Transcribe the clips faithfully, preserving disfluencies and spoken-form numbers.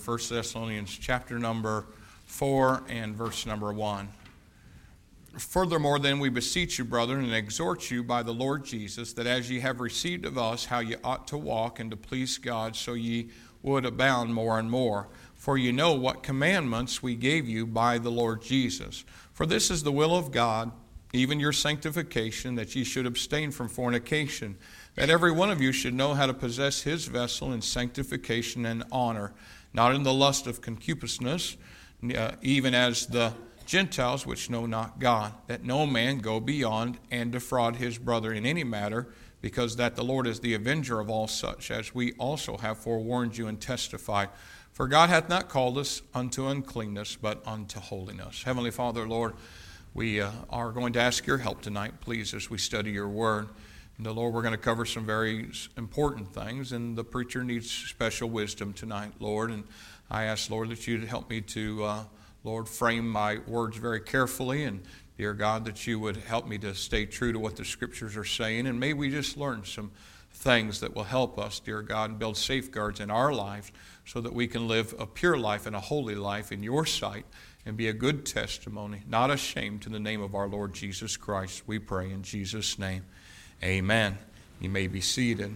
First Thessalonians chapter number four and verse number one. Furthermore, then we beseech you, brethren, and exhort you by the Lord Jesus, that as ye have received of us how ye ought to walk and to please God, so ye would abound more and more. For ye know what commandments we gave you by the Lord Jesus. For this is the will of God, even your sanctification, that ye should abstain from fornication, that every one of you should know how to possess his vessel in sanctification and honor, not in the lust of concupiscence, uh, even as the Gentiles which know not God, that no man go beyond and defraud his brother in any matter, because that the Lord is the avenger of all such, as we also have forewarned you and testified. For God hath not called us unto uncleanness, but unto holiness. Heavenly Father, Lord, we uh, are going to ask your help tonight, please, as we study your word. And the Lord, we're going to cover some very important things, and the preacher needs special wisdom tonight, Lord. And I ask, Lord, that you'd help me to, uh, Lord, frame my words very carefully, and dear God, that you would help me to stay true to what the Scriptures are saying, and may we just learn some things that will help us, dear God, and build safeguards in our lives so that we can live a pure life and a holy life in your sight and be a good testimony, not ashamed, to the name of our Lord Jesus Christ. We pray in Jesus' name. Amen. You may be seated.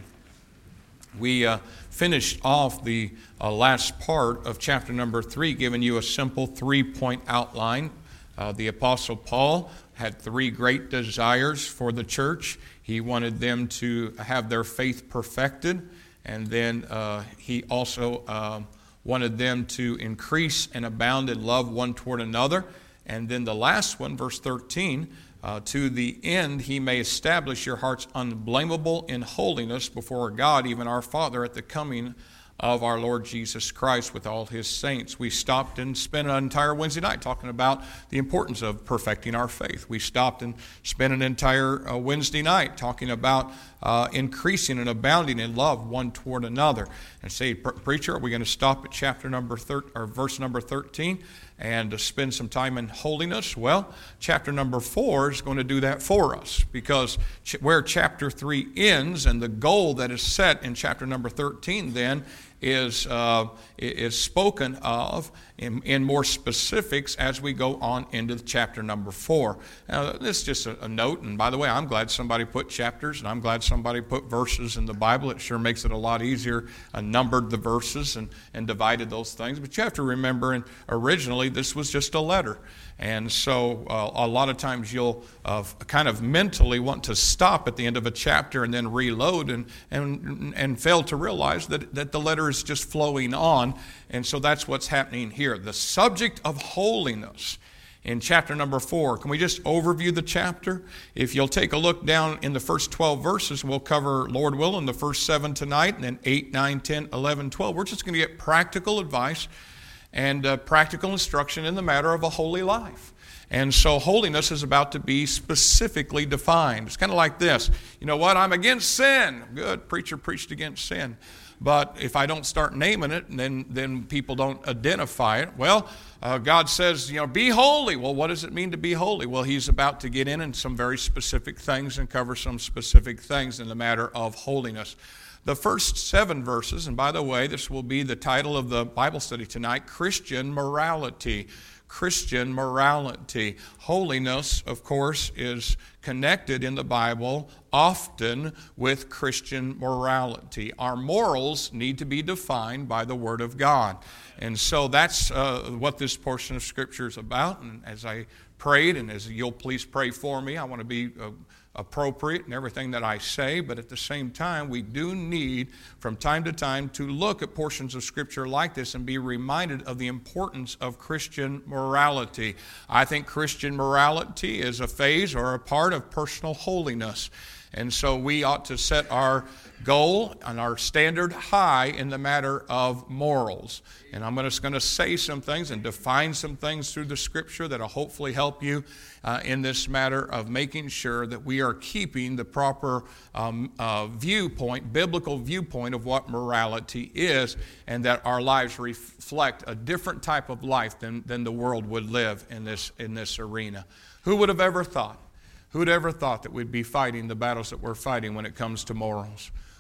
We uh, finished off the uh, last part of chapter number three, giving you a simple three-point outline. Uh, the Apostle Paul had three great desires for the church. He wanted them to have their faith perfected, and then uh, he also uh, wanted them to increase and abound in love one toward another. And then the last one, verse thirteen, Uh, to the end he may establish your hearts unblameable in holiness before God, even our Father, at the coming of our Lord Jesus Christ with all his saints. We stopped and spent an entire Wednesday night talking about the importance of perfecting our faith. We stopped and spent an entire uh, Wednesday night talking about uh, increasing and abounding in love one toward another. And say, preacher, are we going to stop at chapter number thir- or verse number thirteen and to spend some time in holiness? Well, chapter number four is going to do that for us, because ch- where chapter three ends and the goal that is set in chapter number thirteen then is uh, is spoken of in, in more specifics as we go on into chapter number four. Now, this is just a, a note, and by the way, I'm glad somebody put chapters, and I'm glad somebody put verses in the Bible. It sure makes it a lot easier, uh, numbered the verses and, and divided those things. But you have to remember, and originally this was just a letter. And so uh, a lot of times you'll uh, kind of mentally want to stop at the end of a chapter and then reload and and and fail to realize that, that the letter is just flowing on. And so that's what's happening here. The subject of holiness in chapter number four. Can we just overview the chapter? If you'll take a look down in the first twelve verses, we'll cover, Lord willing, the first seven tonight, and then eight, nine, ten, eleven, twelve. We're just going to get practical advice and uh, practical instruction in the matter of a holy life. And so holiness is about to be specifically defined. It's kind of like this. You know what? I'm against sin. Good. Preacher preached against sin. But if I don't start naming it, then, then people don't identify it. Well, uh, God says, you know, be holy. Well, what does it mean to be holy? Well, he's about to get in in some very specific things and cover some specific things in the matter of holiness. The first seven verses, and by the way, this will be the title of the Bible study tonight, Christian Morality. Christian morality. Holiness, of course, is connected in the Bible often with Christian morality. Our morals need to be defined by the Word of God. And so that's uh, what this portion of Scripture is about. And as I prayed, and as you'll please pray for me, I want to be uh, appropriate in everything that I say, but at the same time, we do need from time to time to look at portions of Scripture like this and be reminded of the importance of Christian morality. I think Christian morality is a phase or a part of personal holiness. And so we ought to set our goal and our standard high in the matter of morals. And I'm just going to say some things and define some things through the Scripture that will hopefully help you uh, in this matter of making sure that we are keeping the proper um, uh, viewpoint, biblical viewpoint of what morality is, and that our lives reflect a different type of life than, than the world would live in this, in this arena. Who would have ever thought? Who would ever thought that we'd be fighting the battles that we're fighting when it comes to morals?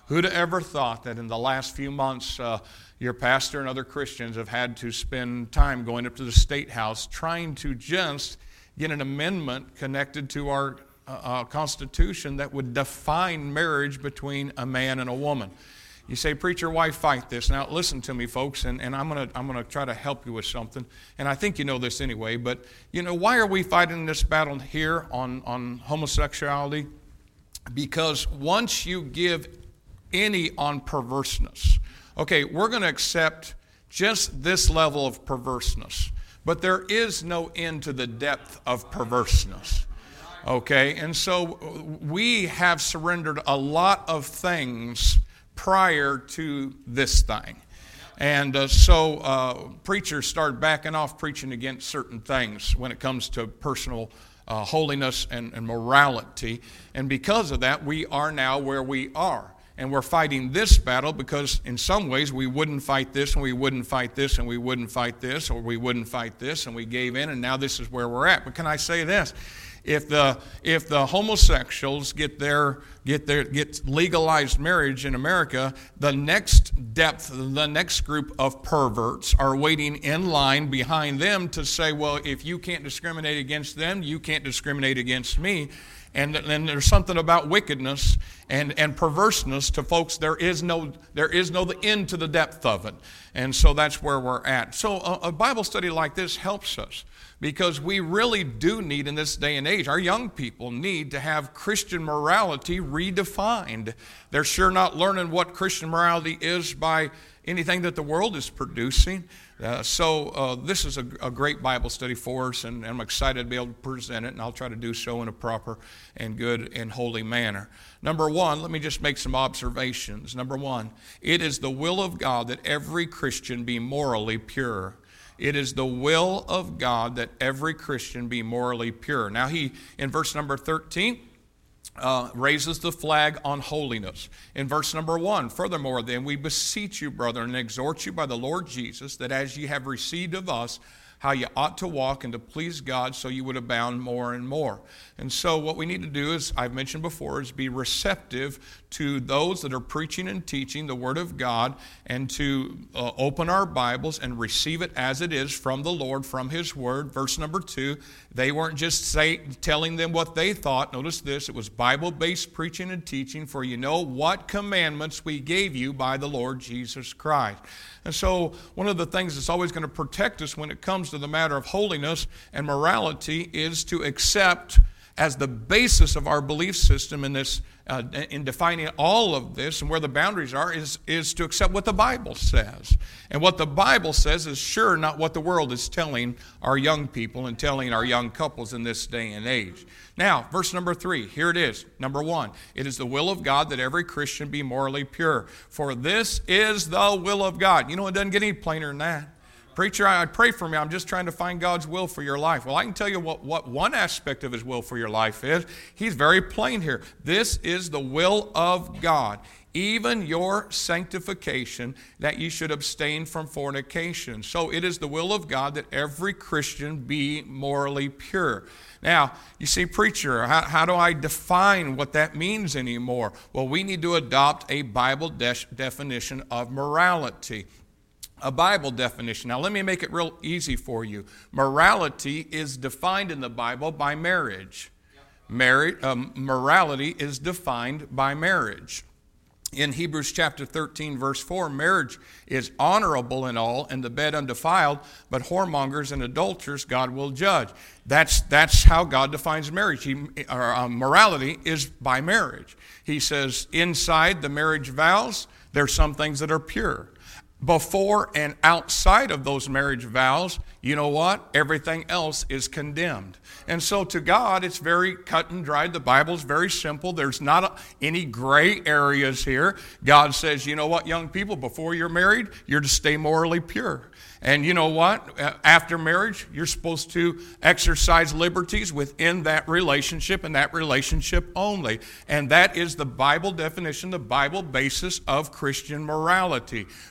Who'd have ever thought that in the last few months uh, your pastor and other Christians have had to spend time going up to the State House trying to just get an amendment connected to our uh, uh, Constitution that would define marriage between a man and a woman. You say, preacher, why fight this? Now, listen to me, folks, and, and I'm going to I'm gonna try to help you with something. And I think you know this anyway, but, you know, why are we fighting this battle here on, on homosexuality? Because once you give any on perverseness, okay, we're going to accept just this level of perverseness, but there is no end to the depth of perverseness. Okay, and so we have surrendered a lot of things prior to this thing. And uh, so uh, preachers started backing off preaching against certain things when it comes to personal uh, holiness and, and morality. And because of that, we are now where we are. And we're fighting this battle because in some ways we wouldn't fight this and we wouldn't fight this and we wouldn't fight this or we wouldn't fight this and we gave in and now this is where we're at. But can I say this? If the if the homosexuals get their get their get legalized marriage in America, the next depth, the next group of perverts are waiting in line behind them to say, well, if you can't discriminate against them, you can't discriminate against me. And then there's something about wickedness and, and perverseness to folks. There is no there is no the end to the depth of it. And so that's where we're at. So a, a Bible study like this helps us because we really do need in this day and age, our young people need to have Christian morality redefined. They're sure not learning what Christian morality is by anything that the world is producing. Uh, so uh, this is a, a great Bible study for us, and, and I'm excited to be able to present it, and I'll try to do so in a proper and good and holy manner. Number one, let me just make some observations. Number one, it is the will of God that every Christian be morally pure. It is the will of God that every Christian be morally pure. Now he, in verse number thirteen, Uh, raises the flag on holiness. In verse number one, furthermore, then we beseech you, brethren, and exhort you by the Lord Jesus, that as ye have received of us how you ought to walk and to please God, so you would abound more and more. And so what we need to do, is I've mentioned before, is be receptive to those that are preaching and teaching the Word of God, and to uh, open our Bibles and receive it as it is from the Lord, from His Word. Verse number two, they weren't just say, telling them what they thought. Notice this, it was Bible-based preaching and teaching, for you know what commandments we gave you by the Lord Jesus Christ. And so one of the things that's always going to protect us when it comes to the matter of holiness and morality is to accept as the basis of our belief system in this, uh, in defining all of this and where the boundaries are, is, is to accept what the Bible says. And what the Bible says is sure not what the world is telling our young people and telling our young couples in this day and age. Now, verse number three, here it is. Number one, it is the will of God that every Christian be morally pure. For this is the will of God. You know, it doesn't get any plainer than that. Preacher, I pray for me. I'm just trying to find God's will for your life. Well, I can tell you what, what one aspect of His will for your life is. He's very plain here. This is the will of God, even your sanctification, that you should abstain from fornication. So it is the will of God that every Christian be morally pure. Now, you see, preacher, how, how do I define what that means anymore? Well, we need to adopt a Bible de- definition of morality. A Bible definition. Now, let me make it real easy for you. Morality is defined in the Bible by marriage. Marriage, um, morality is defined by marriage. In Hebrews chapter thirteen, verse four, marriage is honorable in all, and the bed undefiled, but whoremongers and adulterers God will judge. That's, that's how God defines marriage. He, or, uh, morality is by marriage. He says inside the marriage vows, there's some things that are pure. Before and outside of those marriage vows, you know what? Everything else is condemned. And so to God, it's very cut and dried. The Bible's very simple. There's not a, any gray areas here. God says, you know what, young people, before you're married, you're to stay morally pure. And you know what? After marriage, you're supposed to exercise liberties within that relationship and that relationship only. And that is the Bible definition, the Bible basis of Christian morality. Before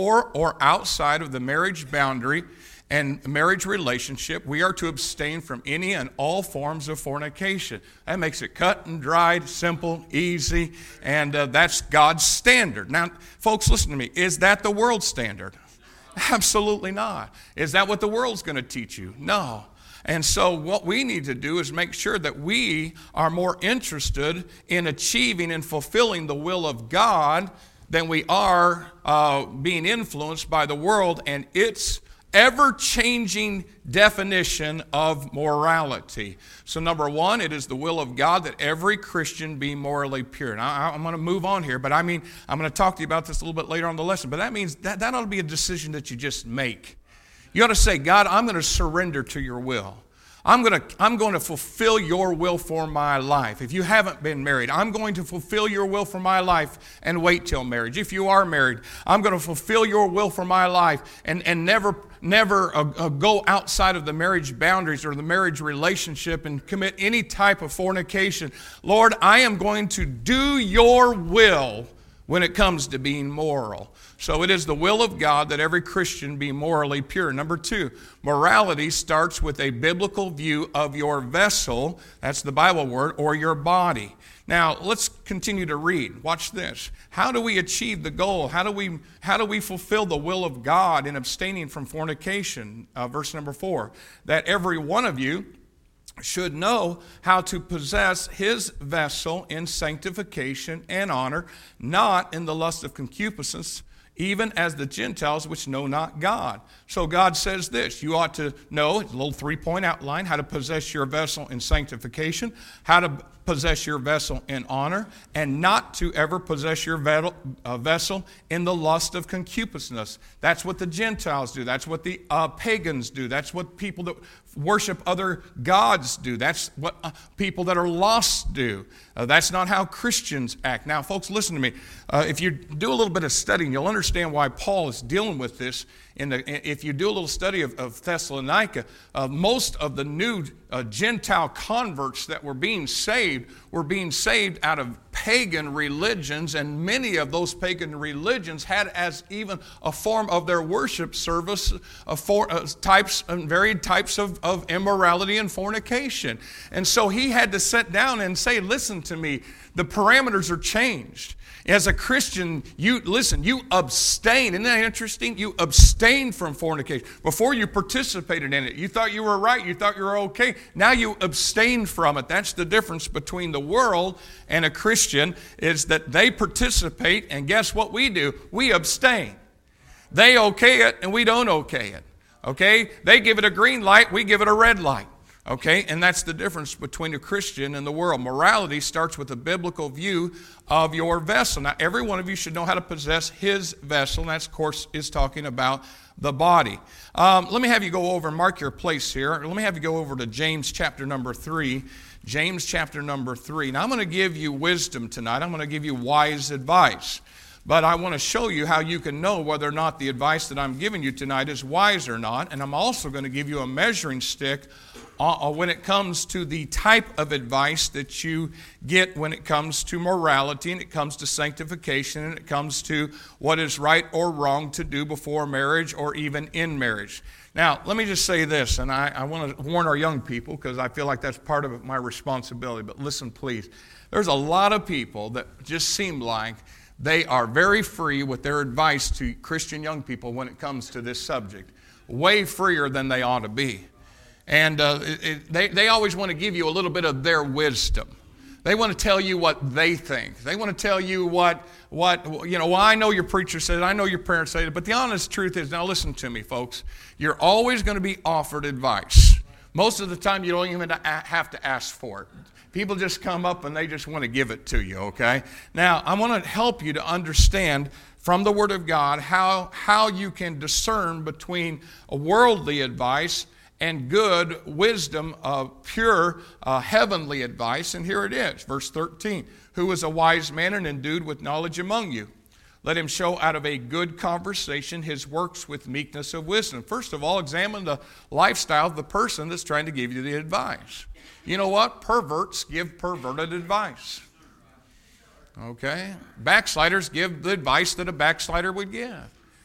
for or outside of the marriage boundary and marriage relationship, we are to abstain from any and all forms of fornication. That makes it cut and dried, simple, easy, and uh, that's God's standard. Now, folks, listen to me. Is that the world's standard? Absolutely not. Is that what the world's going to teach you? No. And so what we need to do is make sure that we are more interested in achieving and fulfilling the will of God than we are uh, being influenced by the world and its ever-changing definition of morality. So number one, it is the will of God that every Christian be morally pure. Now, I'm going to move on here, but I mean, I'm going to talk to you about this a little bit later on in the lesson, but that means that, that ought to be a decision that you just make. You ought to say, God, I'm going to surrender to your will. I'm going to, I'm going to fulfill your will for my life. If you haven't been married, I'm going to fulfill your will for my life and wait till marriage. If you are married, I'm going to fulfill your will for my life and, and never, never uh, uh, go outside of the marriage boundaries or the marriage relationship and commit any type of fornication. Lord, I am going to do your will when it comes to being moral. So it is the will of God that every Christian be morally pure. Number two, morality starts with a biblical view of your vessel, that's the Bible word, or your body. Now, let's continue to read. Watch this. How do we achieve the goal? How do we, how do we fulfill the will of God in abstaining from fornication? Uh, verse number four, that every one of you should know how to possess his vessel in sanctification and honor, not in the lust of concupiscence, even as the Gentiles which know not God. So God says this, you ought to know, it's a little three-point outline, how to possess your vessel in sanctification, how to possess your vessel in honor, and not to ever possess your vessel in the lust of concupiscence. That's what the Gentiles do. That's what the uh, pagans do. That's what people that worship other gods do. That's what uh, people that are lost do. Uh, that's not how Christians act. Now, folks, listen to me. Uh, if you do a little bit of studying, you'll understand why Paul is dealing with this. In the, if you do a little study of, of Thessalonica, uh, most of the new uh, Gentile converts that were being saved were being saved out of pagan religions, and many of those pagan religions had as even a form of their worship service uh, for, uh, types and varied types of, of immorality and fornication. And so he had to sit down and say, listen to me, the parameters are changed. As a Christian, you listen, you abstain. Isn't that interesting? You abstain from fornication. Before you participated in it, you thought you were right, you thought you were okay. Now you abstain from it. That's the difference between the world and a Christian, is that they participate, and guess what we do? We abstain. They okay it, and we don't okay it. Okay? They give it a green light, we give it a red light. Okay, and that's the difference between a Christian and the world. Morality starts with a biblical view of your vessel. Now, every one of you should know how to possess his vessel, and that, of course, is talking about the body. Um, let me have you go over and mark your place here. Let me have you go over to James chapter number three. James chapter number three. Now, I'm going to give you wisdom tonight. I'm going to give you wise advice. But I want to show you how you can know whether or not the advice that I'm giving you tonight is wise or not. And I'm also going to give you a measuring stick uh, when it comes to the type of advice that you get when it comes to morality, and it comes to sanctification, and it comes to what is right or wrong to do before marriage or even in marriage. Now, let me just say this, and I, I want to warn our young people because I feel like that's part of my responsibility. But listen, please. There's a lot of people that just seem like they are very free with their advice to Christian young people when it comes to this subject. Way freer than they ought to be. And uh, it, it, they, they always want to give you a little bit of their wisdom. They want to tell you what they think. They want to tell you what, what you know, well, I know your preacher said it, I know your parents said it, but the honest truth is, now listen to me, folks, you're always going to be offered advice. Most of the time, you don't even have to ask for it. People just come up and they just want to give it to you, okay? Now, I want to help you to understand from the Word of God how, how you can discern between a worldly advice and good wisdom, uh, pure uh, heavenly advice. And here it is, verse thirteen. Who is a wise man and endued with knowledge among you? Let him show out of a good conversation his works with meekness of wisdom. First of all, examine the lifestyle of the person that's trying to give you the advice. You know what? Perverts give perverted advice. Okay? Backsliders give the advice that a backslider would give.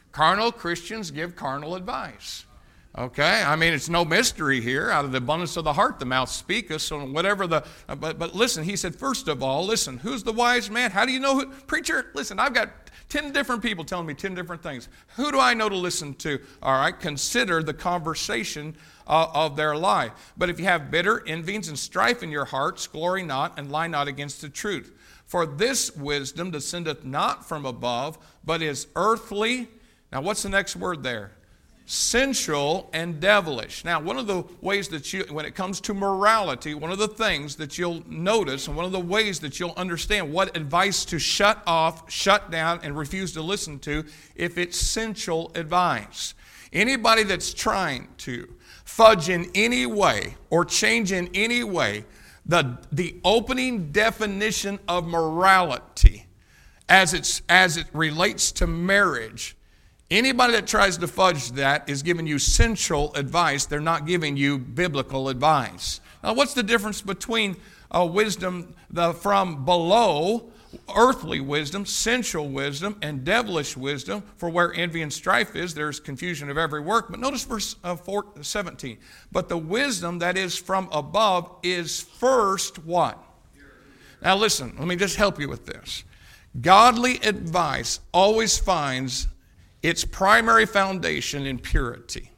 Carnal Christians give carnal advice. Okay, I mean, it's no mystery here. Out of the abundance of the heart, the mouth speaketh. So whatever the, but but listen, he said, first of all, listen, who's the wise man? How do you know who? Preacher, listen, I've got ten different people telling me ten different things. Who do I know to listen to? All right, consider the conversation uh, of their life. But if you have bitter envyings and strife in your hearts, glory not and lie not against the truth. For this wisdom descendeth not from above, but is earthly. Now, what's the next word there? Sensual and devilish. Now, one of the ways that you, when it comes to morality, one of the things that you'll notice and one of the ways that you'll understand what advice to shut off, shut down, and refuse to listen to if it's sensual advice. Anybody that's trying to fudge in any way or change in any way the, the opening definition of morality as it's as it relates to marriage, anybody that tries to fudge that is giving you sensual advice. They're not giving you biblical advice. Now, what's the difference between uh, wisdom the, from below, earthly wisdom, sensual wisdom, and devilish wisdom? For where envy and strife is, there's confusion of every work. But notice verse uh, four, seventeen. But the wisdom that is from above is first what? Now listen, let me just help you with this. Godly advice always finds its primary foundation in purity.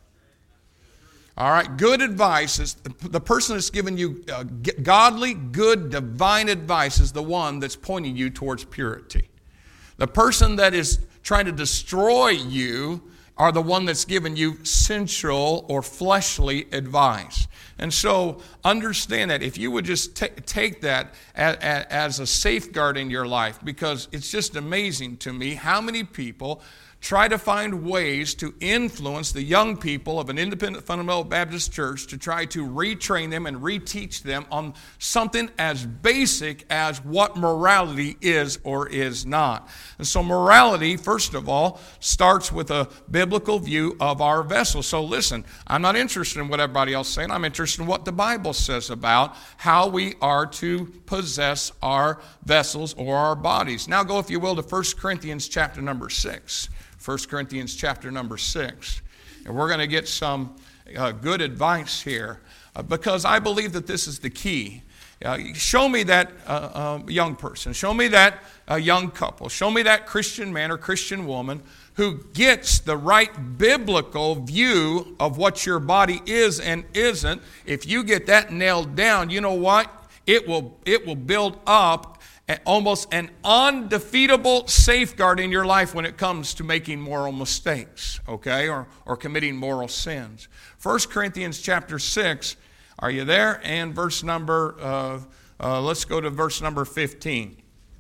All right, good advice is the person that's giving you uh, godly, good, divine advice is the one that's pointing you towards purity. The person that is trying to destroy you are the one that's giving you sensual or fleshly advice. And so understand that if you would just t- take that as, as a safeguard in your life, because it's just amazing to me how many people try to find ways to influence the young people of an independent fundamental Baptist church to try to retrain them and reteach them on something as basic as what morality is or is not. And so morality, first of all, starts with a biblical view of our vessel. So listen, I'm not interested in what everybody else is saying. I'm interested in what the Bible says about how we are to possess our vessels or our bodies. Now go, if you will, to First Corinthians chapter number six. First Corinthians chapter number six. And we're going to get some uh, good advice here uh, because I believe that this is the key. Uh, show me that uh, uh, young person. Show me that uh, young couple. Show me that Christian man or Christian woman who gets the right biblical view of what your body is and isn't. If you get that nailed down, you know what? It will, it will build up almost an undefeatable safeguard in your life when it comes to making moral mistakes, okay, or, or committing moral sins. First Corinthians chapter six, are you there? And verse number, uh, uh, let's go to verse number fifteen.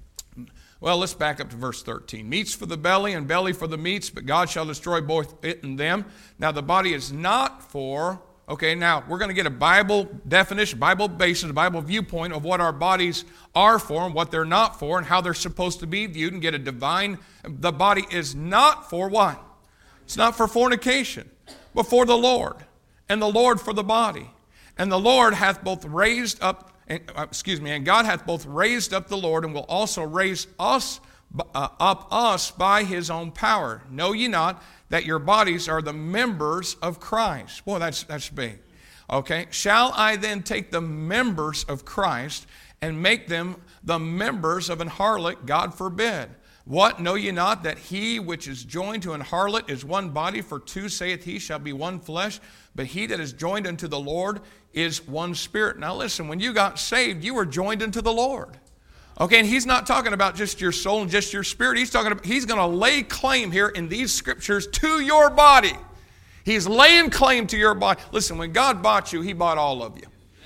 Well, let's back up to verse thirteen. Meats for the belly and belly for the meats, but God shall destroy both it and them. Now the body is not for... Okay, now we're going to get a Bible definition, Bible basis, a Bible viewpoint of what our bodies are for and what they're not for and how they're supposed to be viewed and get a divine, the body is not for what? It's not for fornication, but for the Lord, and the Lord for the body. And the Lord hath both raised up, excuse me, and God hath both raised up the Lord and will also raise us uh, up us by his own power. Know ye not that your bodies are the members of Christ? Boy, that's that's big. Okay. Shall I then take the members of Christ and make them the members of an harlot? God forbid. What? Know ye not that he which is joined to an harlot is one body? For two, saith he, shall be one flesh. But he that is joined unto the Lord is one spirit. Now listen, when you got saved, you were joined unto the Lord. Okay, and he's not talking about just your soul and just your spirit. He's talking about, he's going to lay claim here in these scriptures to your body. He's laying claim to your body. Listen, when God bought you, he bought all of you.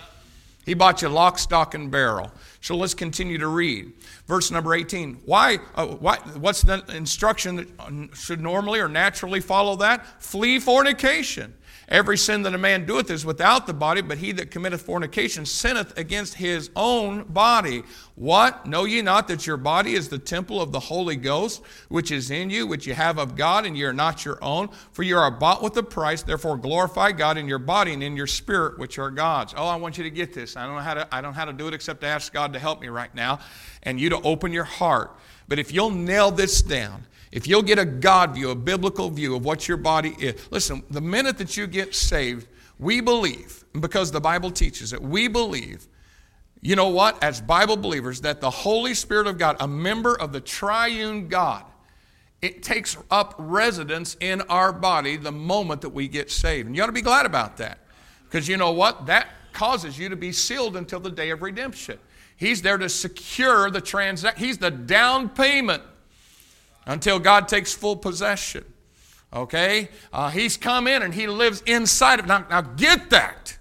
He bought you lock, stock, and barrel. So let's continue to read. Verse number eighteen. Why, uh, why? What's the instruction that should normally or naturally follow that? Flee fornication. Every sin that a man doeth is without the body, but he that committeth fornication sinneth against his own body. What? Know ye not that your body is the temple of the Holy Ghost, which is in you, which you have of God, and ye are not your own? For you are bought with a price, therefore glorify God in your body and in your spirit, which are God's. Oh, I want you to get this. I don't know how to, I don't know how to do it except to ask God to help me right now, and you to open your heart. But if you'll nail this down, If you'll get a God view, a biblical view of what your body is. Listen, the minute that you get saved, we believe, because the Bible teaches it, we believe, you know what, as Bible believers, that the Holy Spirit of God, a member of the triune God, it takes up residence in our body the moment that we get saved. And you ought to be glad about that. Because you know what? That causes you to be sealed until the day of redemption. He's there to secure the transaction. He's the down payment until God takes full possession. Okay? Uh, he's come in and he lives inside of it. Now, now get that.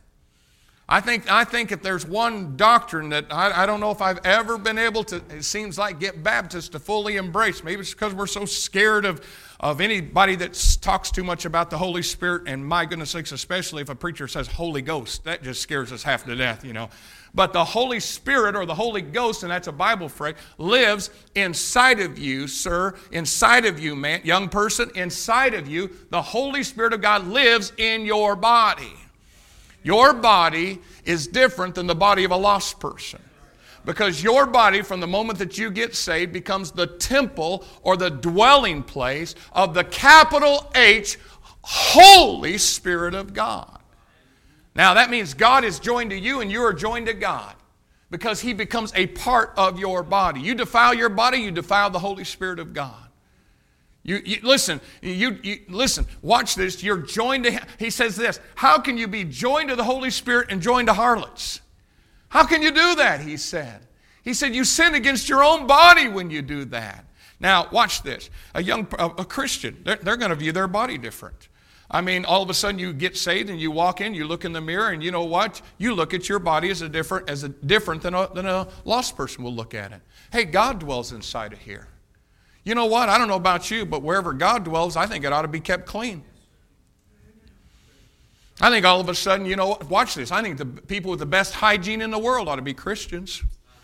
I think I think if there's one doctrine that I, I don't know if I've ever been able to, it seems like, get Baptists to fully embrace. Maybe it's because we're so scared of, of anybody that talks too much about the Holy Spirit, and my goodness sakes, especially if a preacher says Holy Ghost. That just scares us half to death, you know. But the Holy Spirit, or the Holy Ghost, and that's a Bible phrase, lives inside of you, sir, inside of you, man, young person, inside of you. The Holy Spirit of God lives in your body. Your body is different than the body of a lost person. Because your body, from the moment that you get saved, becomes the temple or the dwelling place of the capital H, Holy Spirit of God. Now that means God is joined to you and you are joined to God, because He becomes a part of your body. You defile your body, you defile the Holy Spirit of God. You, you listen, you, you listen, watch this. You're joined to Him. He says this, how can you be joined to the Holy Spirit and joined to harlots? How can you do that, he said. He said, you sin against your own body when you do that. Now, watch this. A young a, a Christian, they're, they're going to view their body different. I mean, all of a sudden you get saved and you walk in, you look in the mirror, and you know what? You look at your body as a different, as a different than a, than a lost person will look at it. Hey, God dwells inside of here. You know what? I don't know about you, but wherever God dwells, I think it ought to be kept clean. I think all of a sudden, you know what? Watch this. I think the people with the best hygiene in the world ought to be Christians.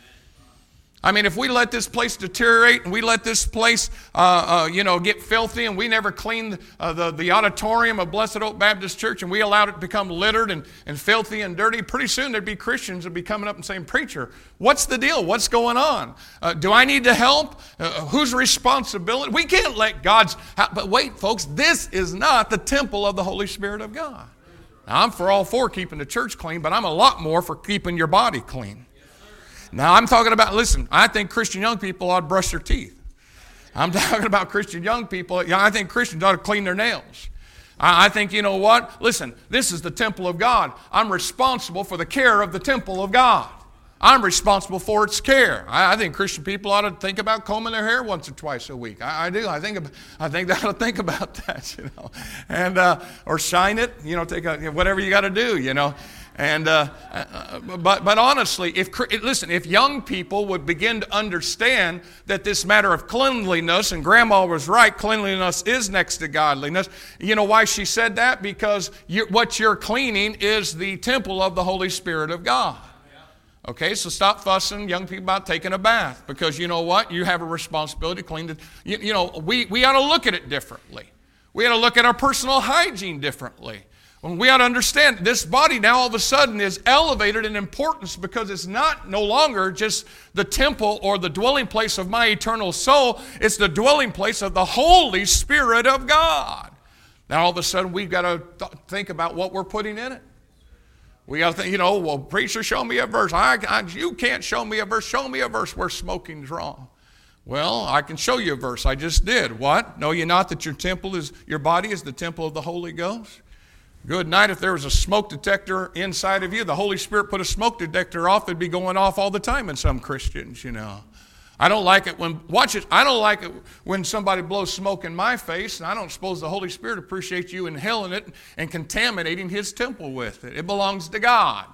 I mean, if we let this place deteriorate and we let this place, uh, uh, you know, get filthy, and we never cleaned uh, the, the auditorium of Blessed Oak Baptist Church, and we allowed it to become littered and, and filthy and dirty, pretty soon there'd be Christians that would be coming up and saying, preacher, what's the deal? What's going on? Uh, do I need to help? Uh, whose responsibility? We can't let God's... But wait, folks, this is not the temple of the Holy Spirit of God. Now, I'm for all for keeping the church clean, but I'm a lot more for keeping your body clean. Now, I'm talking about, listen, I think Christian young people ought to brush their teeth. I'm talking about Christian young people. You know, I think Christians ought to clean their nails. I, I think, you know what? Listen, this is the temple of God. I'm responsible for the care of the temple of God. I'm responsible for its care. I, I think Christian people ought to think about combing their hair once or twice a week. I, I do. I think I think they ought to think about that, you know, and uh, or shine it, you know, take a, whatever you got to do, you know. And uh, uh, but but honestly, if listen, if young people would begin to understand that this matter of cleanliness, and Grandma was right, cleanliness is next to godliness. You know why she said that? Because you, what you're cleaning is the temple of the Holy Spirit of God. Okay, so stop fussing, young people, about taking a bath, because you know what? You have a responsibility to clean the. You, you know, we we ought to look at it differently. We ought to look at our personal hygiene differently. We ought to understand this body now all of a sudden is elevated in importance, because it's not no longer just the temple or the dwelling place of my eternal soul. It's the dwelling place of the Holy Spirit of God. Now all of a sudden we've got to th- think about what we're putting in it. We got to think, you know, well, preacher, show me a verse. I, I, you can't show me a verse. Show me a verse where smoking's wrong. Well, I can show you a verse. I just did. What? Know ye not that your temple is, your body is the temple of the Holy Ghost? Good night. If there was a smoke detector inside of you, the Holy Spirit put a smoke detector off, it'd be going off all the time in some Christians, you know. I don't like it when, watch it, I don't like it when somebody blows smoke in my face, and I don't suppose the Holy Spirit appreciates you inhaling it and contaminating His temple with it. It belongs to God.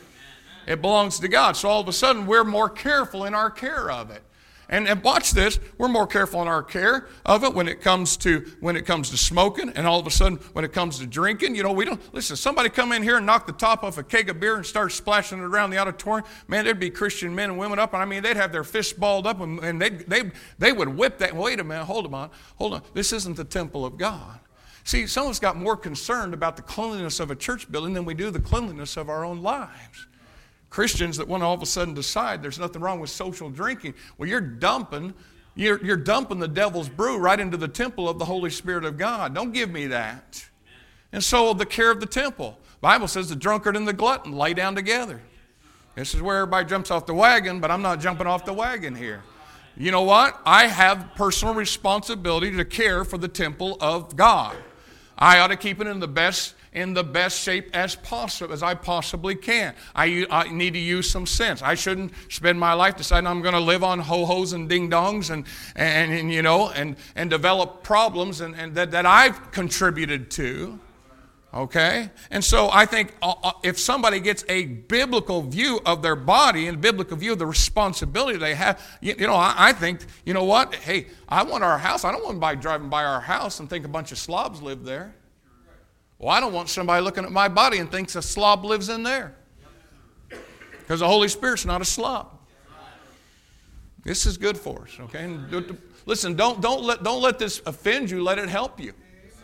It belongs to God. So all of a sudden, we're more careful in our care of it. And, and watch this, we're more careful in our care of it when it comes to when it comes to smoking, and all of a sudden when it comes to drinking. You know, we don't listen, somebody come in here and knock the top off a keg of beer and start splashing it around the auditorium. Man, there'd be Christian men and women up, and I mean they'd have their fists balled up, and, and they they they would whip that. Wait a minute, hold on, hold on. This isn't the temple of God. See, some of us got more concerned about the cleanliness of a church building than we do the cleanliness of our own lives. Christians that want to all of a sudden decide there's nothing wrong with social drinking. Well, you're dumping You're, you're dumping the devil's brew right into the temple of the Holy Spirit of God. Don't give me that. And so the care of the temple. The Bible says the drunkard and the glutton lay down together. This is where everybody jumps off the wagon, but I'm not jumping off the wagon here. You know what? I have personal responsibility to care for the temple of God. I ought to keep it in the best in the best shape as possible as I possibly can. I, I need to use some sense. I shouldn't spend my life deciding I'm going to live on ho-hos and ding-dongs and, and, and you know and, and develop problems and, and that, that I've contributed to. Okay? And so I think if somebody gets a biblical view of their body and a biblical view of the responsibility they have, you, you know, I, I think, you know what? Hey, I want our house. I don't want anybody driving by our house and think a bunch of slobs live there. Well, I don't want somebody looking at my body and thinks a slob lives in there. Because the Holy Spirit's not a slob. This is good for us, okay? And listen, don't, don't, let, don't let this offend you. Let it help you.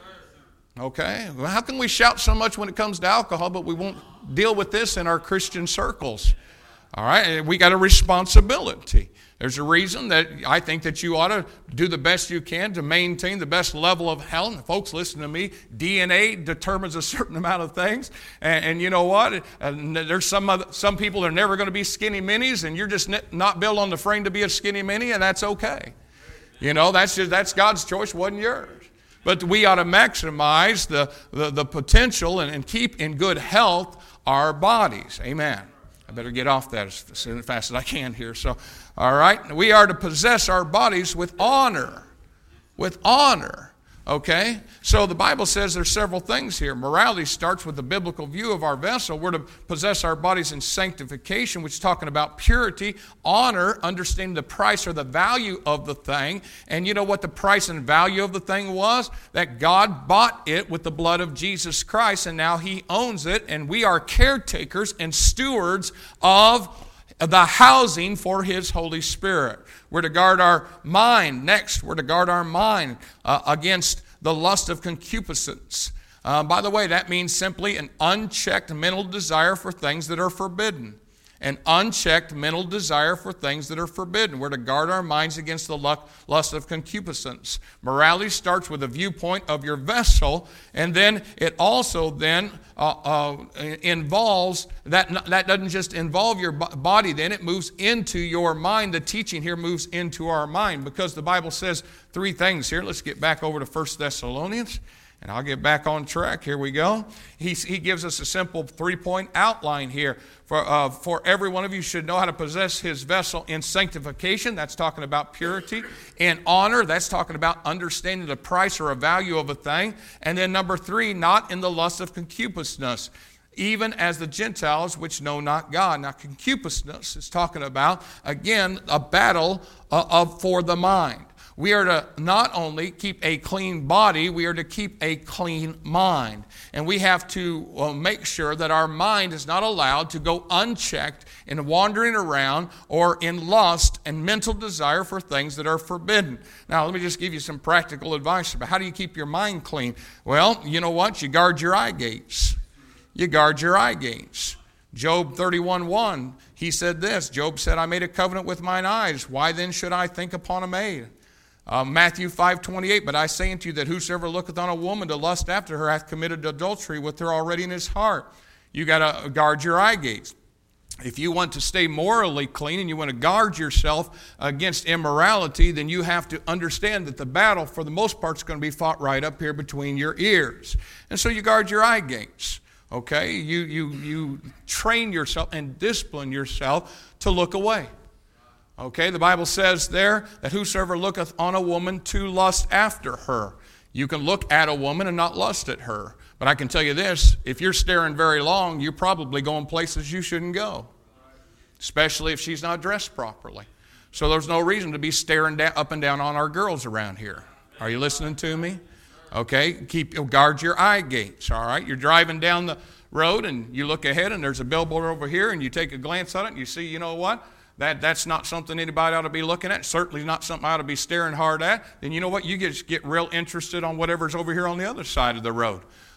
Okay? Well, how can we shout so much when it comes to alcohol, but we won't deal with this in our Christian circles? All right? We got a responsibility. There's a reason that I think that you ought to do the best you can to maintain the best level of health. And folks, listen to me. D N A determines a certain amount of things. And, and you know what? And there's some other, some people that are never going to be skinny minis, and you're just not built on the frame to be a skinny mini, and that's okay. You know, that's just, that's God's choice, wasn't yours. But we ought to maximize the, the, the potential and, and keep in good health our bodies. Amen. I better get off that as, as fast as I can here. So, all right. We are to possess our bodies with honor. With honor. Okay? So the Bible says there's several things here. Morality starts with the biblical view of our vessel. We're to possess our bodies in sanctification, which is talking about purity. Honor, understanding the price or the value of the thing. And you know what the price and value of the thing was? That God bought it with the blood of Jesus Christ, and now He owns it, and we are caretakers and stewards of the housing for His Holy Spirit. We're to guard our mind. Next, we're to guard our mind uh, against the lust of concupiscence. Uh, by the way, that means simply an unchecked mental desire for things that are forbidden. An unchecked mental desire for things that are forbidden. We're to guard our minds against the lust of concupiscence. Morality starts with a viewpoint of your vessel, and then it also then uh, uh, involves, that that doesn't just involve your body, then it moves into your mind. The teaching here moves into our mind, because the Bible says three things here. Let's get back over to First Thessalonians. And I'll get back on track. Here we go. He, he gives us a simple three-point outline here. For, uh, for every one of you should know how to possess his vessel in sanctification. That's talking about purity. In honor. That's talking about understanding the price or a value of a thing. And then number three, not in the lust of concupiscence, even as the Gentiles which know not God. Now, concupiscence is talking about, again, a battle uh, of for the mind. We are to not only keep a clean body, we are to keep a clean mind. And we have to uh, make sure that our mind is not allowed to go unchecked in wandering around or in lust and mental desire for things that are forbidden. Now, let me just give you some practical advice about how do you keep your mind clean. Well, you know what? You guard your eye gates. You guard your eye gates. Job thirty-one one, he said this. Job said, I made a covenant with mine eyes. Why then should I think upon a maid? Uh, Matthew five twenty-eight, but I say unto you that whosoever looketh on a woman to lust after her hath committed adultery with her already in his heart. You got to guard your eye gates. If you want to stay morally clean and you want to guard yourself against immorality, then you have to understand that the battle, for the most part, is going to be fought right up here between your ears. And so you guard your eye gates. Okay? You, you, you train yourself and discipline yourself to look away. Okay, the Bible says there that whosoever looketh on a woman to lust after her. You can look at a woman and not lust at her. But I can tell you this, if you're staring very long, you're probably going places you shouldn't go. Especially if she's not dressed properly. So there's no reason to be staring da- up and down on our girls around here. Are you listening to me? Okay, keep guard your eye gates, all right? You're driving down the road and you look ahead and there's a billboard over here and you take a glance at it and you see, you know what? That, that's not something anybody ought to be looking at, certainly not something I ought to be staring hard at, then you know what? You just get real interested on whatever's over here on the other side of the road.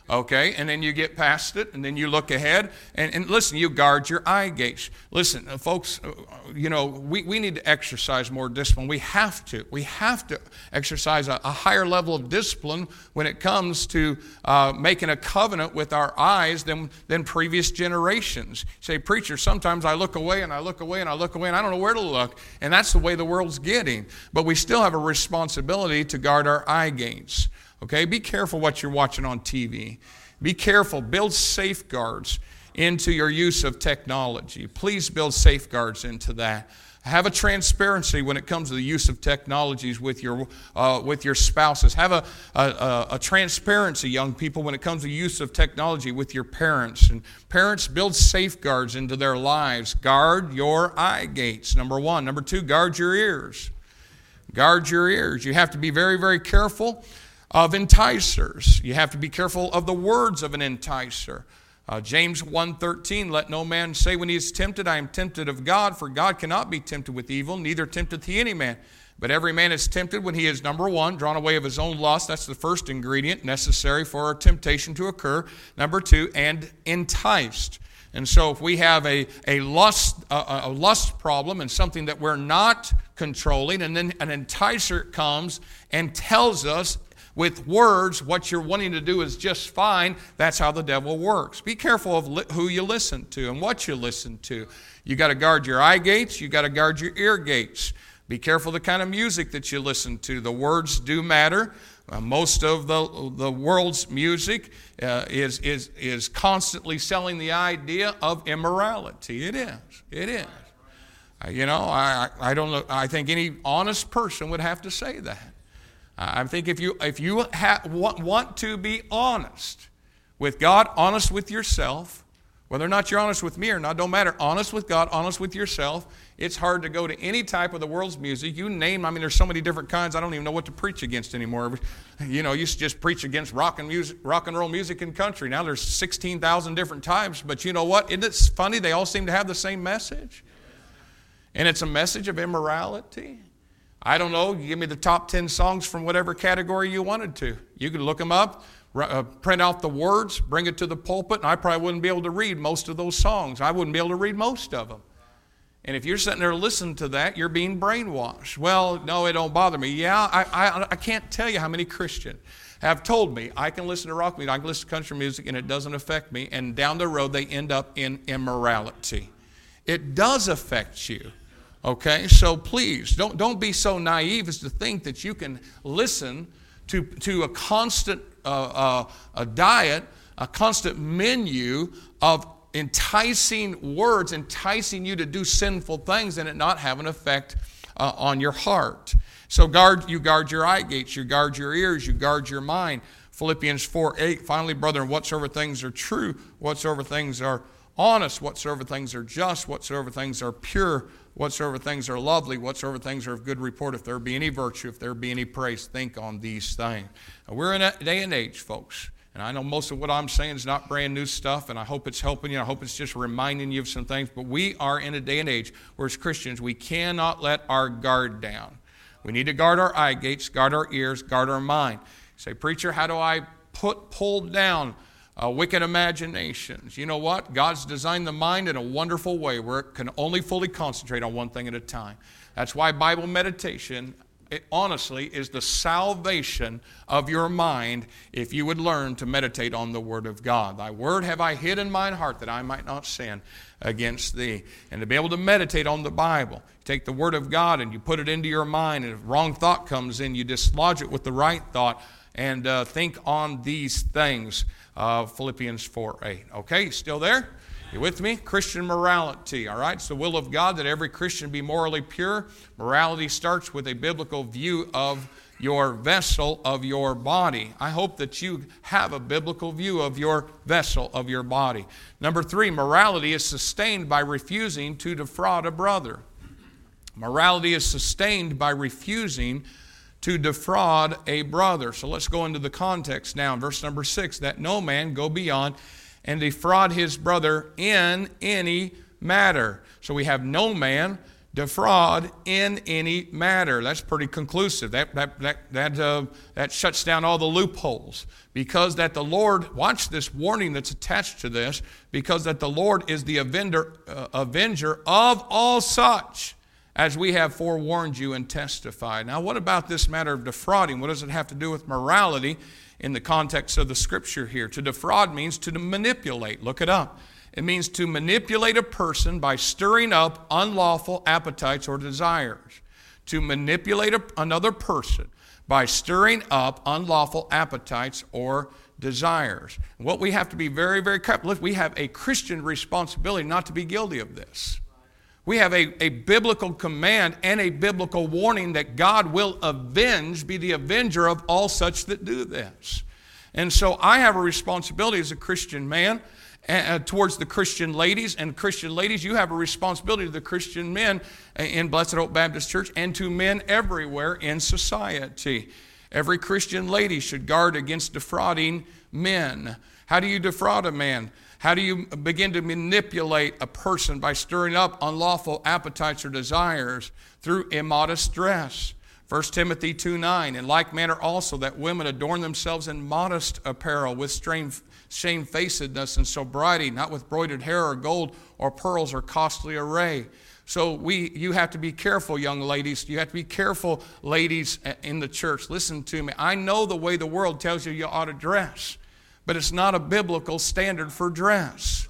Okay, and then you get past it, and then you look ahead, and, and listen, you guard your eye gates. Listen, uh, folks, uh, you know, we, we need to exercise more discipline. We have to. We have to exercise a, a higher level of discipline when it comes to uh, making a covenant with our eyes than, than previous generations. You say, preacher, sometimes I look away, and I look away, and I look away, and I don't know where to look, and that's the way the world's getting. But we still have a responsibility to guard our eye gates. Okay, be careful what you're watching on T V. Be careful. Build safeguards into your use of technology. Please build safeguards into that. Have a transparency when it comes to the use of technologies with your uh, with your spouses. Have a, a, a transparency, young people, when it comes to the use of technology with your parents. And parents, build safeguards into their lives. Guard your eye gates, number one. Number two, guard your ears. Guard your ears. You have to be very, very careful of enticers. You have to be careful of the words of an enticer. Uh, James one thirteen, let no man say when he is tempted, I am tempted of God, for God cannot be tempted with evil, neither tempteth he any man. But every man is tempted when he is, number one, drawn away of his own lust. That's the first ingredient necessary for a temptation to occur. Number two, and enticed. And so if we have a, a lust a, a lust problem and something that we're not controlling, and then an enticer comes and tells us with words, what you're wanting to do is just fine. That's how the devil works. Be careful of li- who you listen to and what you listen to. You got to guard your eye gates. You got to guard your ear gates. Be careful the kind of music that you listen to. The words do matter. Uh, most of the the world's music uh, is is is constantly selling the idea of immorality. It is. It is. Uh, you know, I I don't know. I think any honest person would have to say that. I think if you if you ha- want, want to be honest with God, honest with yourself, whether or not you're honest with me or not, don't matter. Honest with God, honest with yourself. It's hard to go to any type of the world's music. You name, I mean, there's so many different kinds. I don't even know what to preach against anymore. You know, you used to just preach against rock and music, rock and roll music and country. Now there's sixteen thousand different types. But you know what? Isn't it funny? They all seem to have the same message, and it's a message of immorality. I don't know, you give me the top ten songs from whatever category you wanted to. You could look them up, uh, print out the words, bring it to the pulpit, and I probably wouldn't be able to read most of those songs. I wouldn't be able to read most of them. And if you're sitting there listening to that, you're being brainwashed. Well, no, it don't bother me. Yeah, I, I, I can't tell you how many Christians have told me I can listen to rock music, I can listen to country music, and it doesn't affect me. And down the road, they end up in immorality. It does affect you. Okay, so please, don't, don't be so naive as to think that you can listen to, to a constant uh, uh, a diet, a constant menu of enticing words, enticing you to do sinful things, and it not have an effect uh, on your heart. So guard, you guard your eye gates, you guard your ears, you guard your mind. Philippians four eight, finally, brethren, whatsoever things are true, whatsoever things are honest, whatsoever things are just, whatsoever things are pure, whatsoever things are lovely, whatsoever things are of good report, if there be any virtue, if there be any praise, think on these things. Now, we're in a day and age, folks, and I know most of what I'm saying is not brand new stuff, and I hope it's helping you. I hope it's just reminding you of some things, but we are in a day and age where as Christians, we cannot let our guard down. We need to guard our eye gates, guard our ears, guard our mind. You say, preacher, how do I put pull down Uh, wicked imaginations? You know what? God's designed the mind in a wonderful way where it can only fully concentrate on one thing at a time. That's why Bible meditation, it honestly, is the salvation of your mind if you would learn to meditate on the Word of God. Thy Word have I hid in mine heart that I might not sin against thee. And to be able to meditate on the Bible, you take the Word of God and you put it into your mind, and if wrong thought comes in, you dislodge it with the right thought and uh, think on these things. Uh, Philippians four eight. Okay, still there? You with me? Christian morality, all right? It's the will of God that every Christian be morally pure. Morality starts with a biblical view of your vessel, of your body. I hope that you have a biblical view of your vessel, of your body. Number three, morality is sustained by refusing to defraud a brother. Morality is sustained by refusing to defraud a brother. So let's go into the context now. Verse number six, that no man go beyond and defraud his brother in any matter. So we have no man defraud in any matter. That's pretty conclusive. That that that that uh, that shuts down all the loopholes. Because that the Lord, watch this warning that's attached to this, because that the Lord is the avenger, uh, avenger of all such, as we have forewarned you and testified. Now, what about this matter of defrauding? What does it have to do with morality in the context of the Scripture here? To defraud means to manipulate. Look it up. It means to manipulate a person by stirring up unlawful appetites or desires. To manipulate a, another person by stirring up unlawful appetites or desires. What we have to be very, very careful. We have a Christian responsibility not to be guilty of this. We have a, a biblical command and a biblical warning that God will avenge, be the avenger of all such that do this. And so I have a responsibility as a Christian man uh, towards the Christian ladies. And Christian ladies, you have a responsibility to the Christian men in Blessed Hope Baptist Church and to men everywhere in society. Every Christian lady should guard against defrauding men. How do you defraud a man? How do you begin to manipulate a person? By stirring up unlawful appetites or desires through immodest dress. First Timothy two nine, in like manner also that women adorn themselves in modest apparel with shamefacedness and sobriety, not with broidered hair or gold or pearls or costly array. So we, you have to be careful, young ladies. You have to be careful, ladies in the church. Listen to me. I know the way the world tells you you ought to dress, but it's not a biblical standard for dress.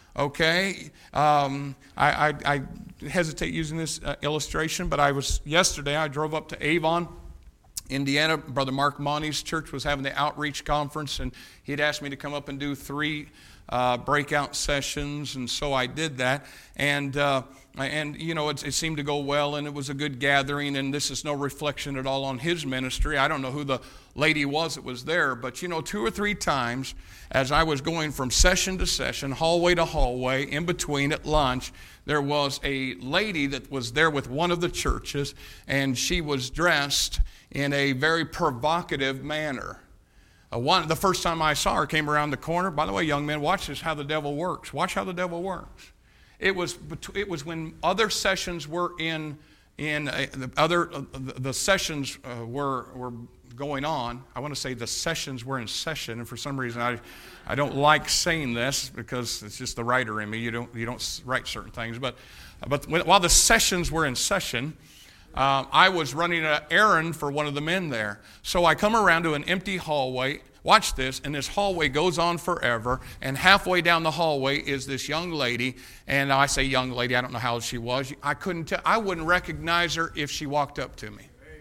Okay? Um, I, I, I hesitate using this uh, illustration, but I was yesterday, I drove up to Avon, Indiana. Brother Mark Monty's church was having the outreach conference, and he had asked me to come up and do three uh, breakout sessions, and so I did that. And uh, And, you know, it, it seemed to go well, and it was a good gathering, and this is no reflection at all on his ministry. I don't know who the lady was that was there, but, you know, two or three times as I was going from session to session, hallway to hallway, in between at lunch, there was a lady that was there with one of the churches, and she was dressed in a very provocative manner. Uh, one, the first time I saw her came around the corner. By the way, young men, watch this, how the devil works. Watch how the devil works. It was it was when other sessions were in in uh, the other uh, the sessions uh, were were going on. I want to say the sessions were in session, and for some reason I I don't like saying this because it's just the writer in me. You don't you don't write certain things, but but when, while the sessions were in session, uh, I was running an errand for one of the men there. So I come around to an empty hallway. Watch this, and this hallway goes on forever, and halfway down the hallway is this young lady, and I say young lady, I don't know how old she was. I couldn't tell, I wouldn't recognize her if she walked up to me.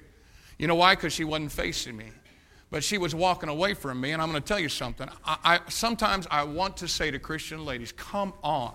You know why? Because she wasn't facing me. But she was walking away from me, and I'm going to tell you something. I, I, sometimes I want to say to Christian ladies, come on.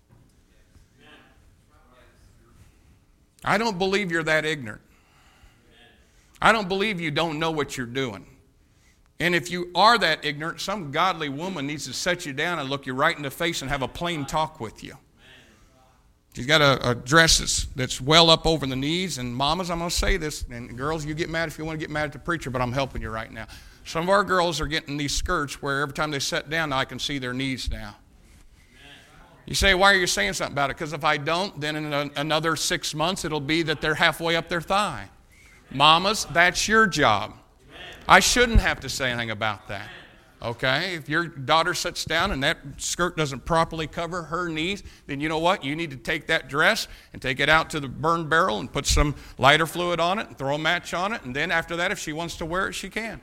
I don't believe you're that ignorant. I don't believe you don't know what you're doing. And if you are that ignorant, some godly woman needs to set you down and look you right in the face and have a plain talk with you. She's got a, a dress that's, that's well up over the knees. And mamas, I'm going to say this, and girls, you get mad if you want to get mad at the preacher, but I'm helping you right now. Some of our girls are getting these skirts where every time they sit down, I can see their knees now. You say, why are you saying something about it? Because if I don't, then in a, another six months, it'll be that they're halfway up their thigh. Mamas, that's your job. I shouldn't have to say anything about that, okay? If your daughter sits down and that skirt doesn't properly cover her knees, then you know what? You need to take that dress and take it out to the burn barrel and put some lighter fluid on it and throw a match on it, and then after that, if she wants to wear it, she can.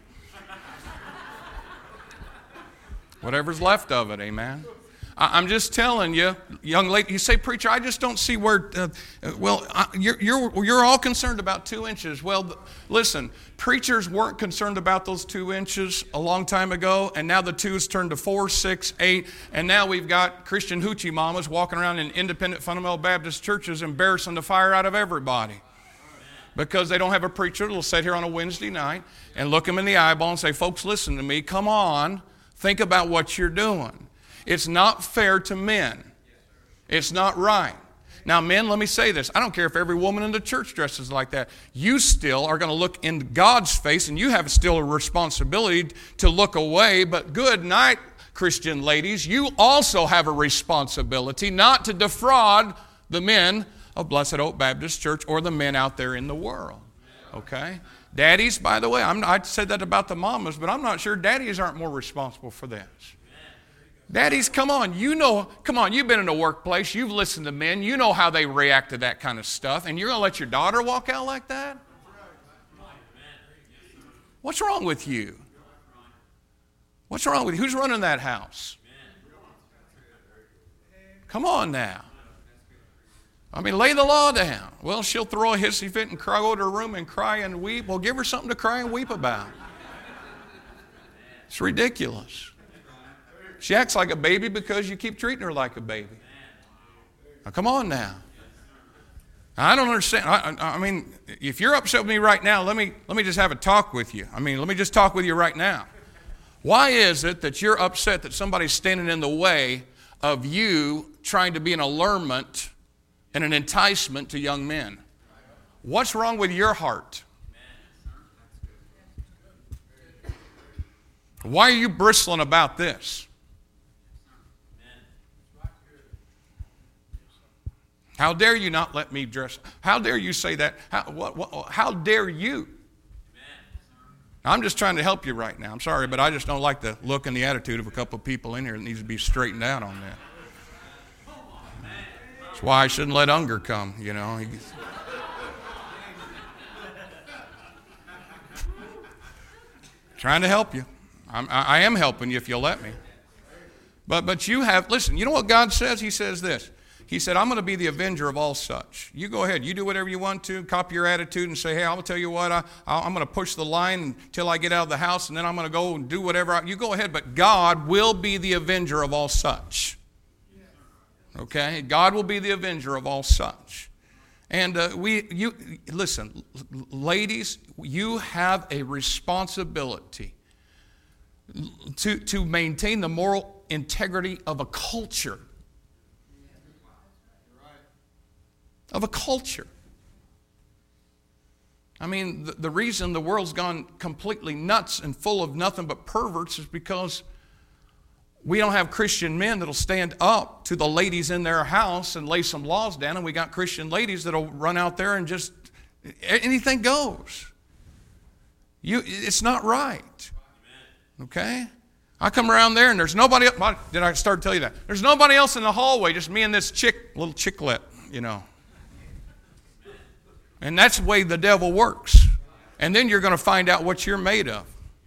Whatever's left of it, amen? I'm just telling you, young lady, you say, preacher, I just don't see where, uh, well, uh, you're, you're, you're all concerned about two inches. Well, th- listen, preachers weren't concerned about those two inches a long time ago, and now the two's turned to four, six, eight, and now we've got Christian hoochie mamas walking around in independent fundamental Baptist churches embarrassing the fire out of everybody because they don't have a preacher that'll sit here on a Wednesday night and look them in the eyeball and say, folks, listen to me, come on, think about what you're doing. It's not fair to men. It's not right. Now, men, let me say this. I don't care if every woman in the church dresses like that. You still are going to look in God's face, and you have still a responsibility to look away. But good night, Christian ladies. You also have a responsibility not to defraud the men of Blessed Hope Baptist Church or the men out there in the world. Okay? Daddies, by the way, I'm, I said that about the mamas, but I'm not sure daddies aren't more responsible for this. Daddies, come on, you know, come on, you've been in a workplace, you've listened to men, you know how they react to that kind of stuff, and you're going to let your daughter walk out like that? What's wrong with you? What's wrong with you? Who's running that house? Come on now. I mean, lay the law down. Well, she'll throw a hissy fit and cry, go to her room and cry and weep. Well, give her something to cry and weep about. It's ridiculous. She acts like a baby because you keep treating her like a baby. Now, come on now. I don't understand. I, I mean, if you're upset with me right now, let me, let me just have a talk with you. I mean, let me just talk with you right now. Why is it that you're upset that somebody's standing in the way of you trying to be an allurement and an enticement to young men? What's wrong with your heart? Why are you bristling about this? How dare you not let me dress? How dare you say that? How, what, what, how dare you? I'm just trying to help you right now. I'm sorry, but I just don't like the look and the attitude of a couple of people in here that needs to be straightened out on that. That's why I shouldn't let Unger come, you know. He, trying to help you. I'm, I am helping you if you'll let me. But, but you have, listen, you know what God says? He says this. He said, I'm going to be the avenger of all such. You go ahead. You do whatever you want to. Copy your attitude and say, hey, I'll tell you what. I, I'm going to push the line until I get out of the house, and then I'm going to go and do whatever. I, you go ahead, but God will be the avenger of all such. Okay? God will be the avenger of all such. And uh, we, you, listen, ladies, you have a responsibility to, to maintain the moral integrity of a culture. Of a culture. I mean, the, the reason the world's gone completely nuts and full of nothing but perverts is because we don't have Christian men that'll stand up to the ladies in their house and lay some laws down, and we got Christian ladies that'll run out there and just, anything goes. You, it's not right. Okay? I come around there and there's nobody else. Did I start to tell you that? There's nobody else in the hallway, just me and this chick, little chicklet, you know. And that's the way the devil works. And then you're going to find out what you're made of.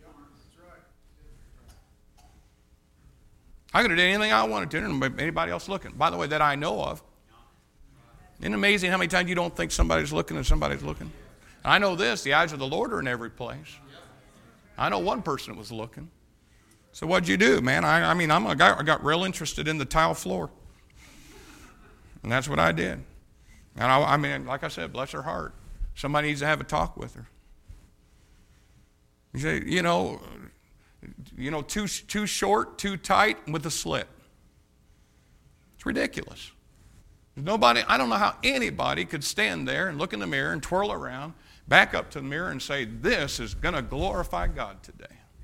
I could have done anything I wanted to, and anybody else looking. By the way, that I know of. Isn't it amazing how many times you don't think somebody's looking and somebody's looking? I know this, the eyes of the Lord are in every place. I know one person that was looking. So what'd you do, man? I, I mean, I'm a guy, I got real interested in the tile floor. And that's what I did. And I, I mean, like I said, bless her heart. Somebody needs to have a talk with her. You say, you know, you know, too too short, too tight, with a slit. It's ridiculous. There's nobody. I don't know how anybody could stand there and look in the mirror and twirl around, back up to the mirror and say, "This is going to glorify God today."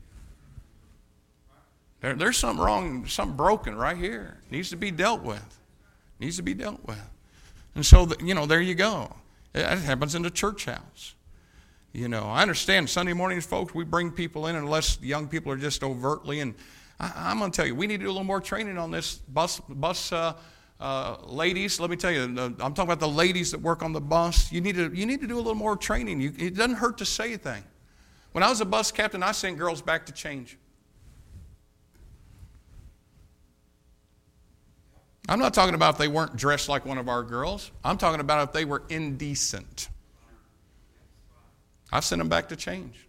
There, there's something wrong, something broken right here. It needs to be dealt with. It needs to be dealt with. And so, you know, there you go. It happens in the church house. You know, I understand Sunday mornings, folks, we bring people in unless young people are just overtly. And I, I'm going to tell you, we need to do a little more training on this. Bus, bus uh, uh, ladies, let me tell you, the, I'm talking about the ladies that work on the bus. You need to, you need to do a little more training. You, it doesn't hurt to say a thing. When I was a bus captain, I sent girls back to change. I'm not talking about if they weren't dressed like one of our girls. I'm talking about if they were indecent. I've sent them back to change.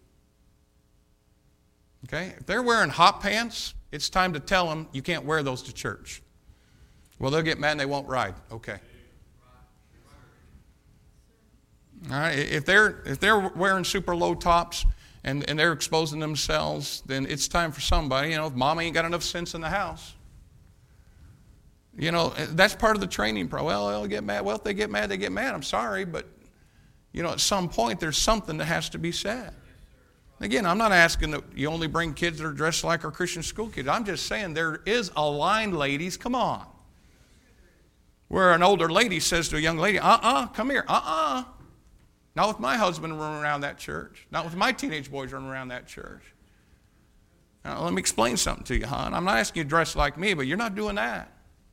Okay? If they're wearing hot pants, it's time to tell them you can't wear those to church. Well, they'll get mad and they won't ride. Okay. All right. If they're if they're wearing super low tops and, and they're exposing themselves, then it's time for somebody. You know, if mama ain't got enough sense in the house. You know, that's part of the training pro. Well, they'll get mad. Well, if they get mad, they get mad. I'm sorry, but, you know, at some point there's something that has to be said. Again, I'm not asking that you only bring kids that are dressed like our Christian school kids. I'm just saying there is a line, ladies. Come on. Where an older lady says to a young lady, uh-uh, come here, uh-uh. Not with my husband running around that church. Not with my teenage boys running around that church. Now, let me explain something to you, hon. I'm not asking you to dress like me, but you're not doing that.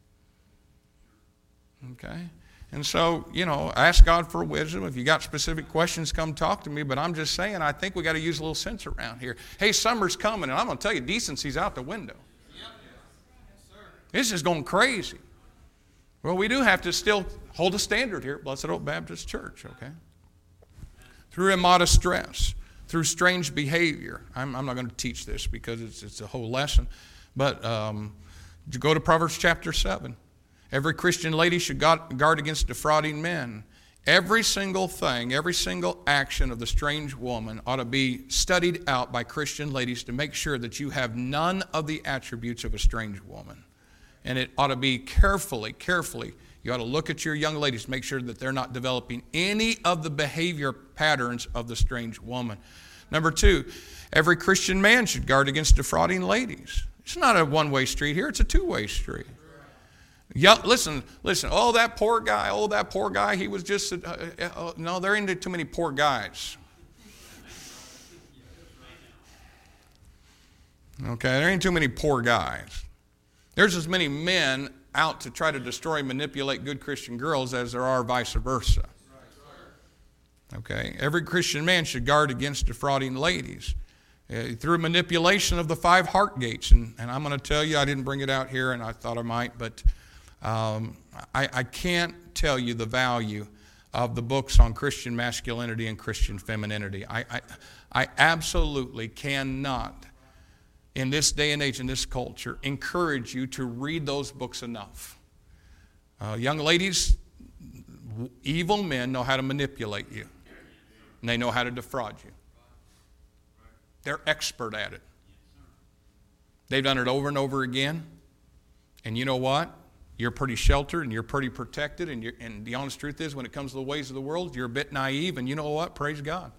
Okay? And so, you know, ask God for wisdom. If you got specific questions, come talk to me. But I'm just saying, I think we got to use a little sense around here. Hey, summer's coming, and I'm going to tell you, decency's out the window. This is going crazy. Well, we do have to still hold a standard here at Blessed Hope Baptist Church, okay? Through immodest dress, through strange behavior. I'm, I'm not going to teach this because it's, it's a whole lesson. But um, you go to Proverbs chapter seven. Every Christian lady should guard against defrauding men. Every single thing, every single action of the strange woman ought to be studied out by Christian ladies to make sure that you have none of the attributes of a strange woman. And it ought to be carefully, carefully. You ought to look at your young ladies to make sure that they're not developing any of the behavior patterns of the strange woman. Number two, every Christian man should guard against defrauding ladies. It's not a one-way street here. It's a two-way street. Yeah, listen, listen. Oh, that poor guy. Oh, that poor guy. He was just, uh, uh, no, there ain't too many poor guys. Okay, there ain't too many poor guys. There's as many men out to try to destroy and manipulate good Christian girls as there are vice versa. Okay, every Christian man should guard against defrauding ladies uh, through manipulation of the five heart gates. And, and I'm going to tell you, I didn't bring it out here, and I thought I might, but um, I, I can't tell you the value of the books on Christian masculinity and Christian femininity. I, I, I absolutely cannot, in this day and age, in this culture, encourage you to read those books enough. Uh, young ladies, evil men know how to manipulate you. And they know how to defraud you. They're expert at it. They've done it over and over again. And you know what? You're pretty sheltered and you're pretty protected. And, you're, and the honest truth is, when it comes to the ways of the world, you're a bit naive. And you know what? Praise God.